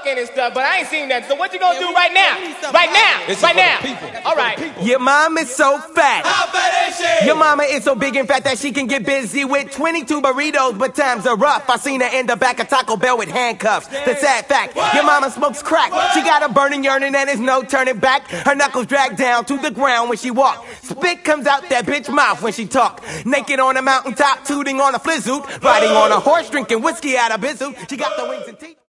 fucking and stuff, but I ain't seen that. So what you gonna do right now? Right now. It's Right for the now. people. All right. Your mom is so fat. How fat is she? Your mama is so big and fat that she can get busy with 22 burritos, but times are rough. I seen her in the back of Taco Bell with handcuffs. The sad fact, your mama smokes crack. She got a burning yearning and there's no turning back. Her knuckles drag down to the ground when she walk. Spit comes out that bitch mouth when she talk. Naked on a mountaintop, tooting on a flizoot. Riding on a horse, drinking whiskey out of bizzle. She got the wings and teeth.